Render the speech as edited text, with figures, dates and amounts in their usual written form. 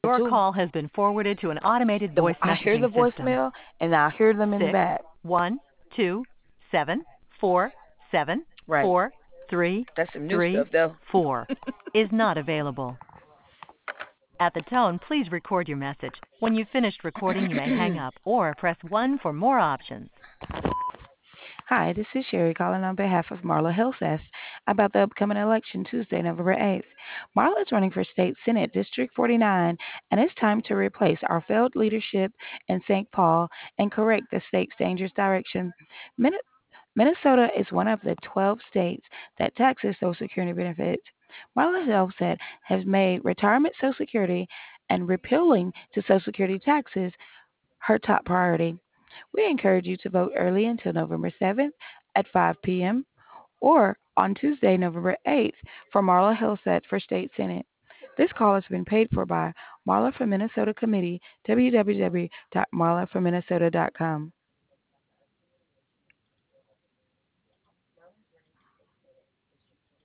Your too. call has been forwarded to an automated The voice I hear messaging the system. voicemail and I hear them in the Six back. 1 2 7 4 7 4 Right. 3 That's some new 3 stuff though. 4 is not available. At the tone, please record your message. When you've finished recording, you may hang up or press 1 for more options. Hi, this is Sherry calling on behalf of Marla Hillseth about the upcoming election Tuesday, November 8th. Marla is running for State Senate District 49, and it's time to replace our failed leadership in St. Paul and correct the state's dangerous direction. Min- Minnesota is one of the 12 states that taxes Social Security benefits. Marla Hillseth has made retirement Social Security and repealing to Social Security taxes her top priority. We encourage you to vote early until November 7th at 5 p.m. or on Tuesday, November 8th for Marla Hillseth for State Senate. This call has been paid for by Marla for Minnesota Committee, www.marlaforminnesota.com.